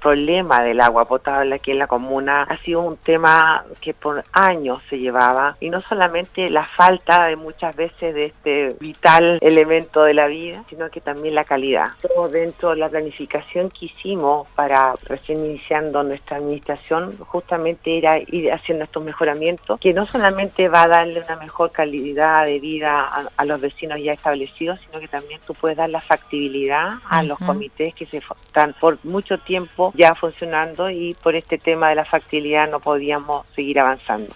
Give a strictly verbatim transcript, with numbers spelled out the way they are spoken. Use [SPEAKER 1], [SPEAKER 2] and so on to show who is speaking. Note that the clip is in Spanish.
[SPEAKER 1] problema del agua potable aquí en la comuna ha sido un tema que por años se llevaba, y no solamente la falta de muchas veces de este vital elemento de la vida, sino que también la calidad. Todo dentro de la planificación que hicimos para recién iniciando nuestra administración, justamente era ir haciendo estos mejoramientos, que no solamente va a darle una mejor calidad de vida a, a los vecinos ya establecidos, sino que también tú puedes dar la factibilidad a uh-huh. los comités que se están por mucho tiempo ya funcionando, y por este tema de la factibilidad no podíamos seguir avanzando.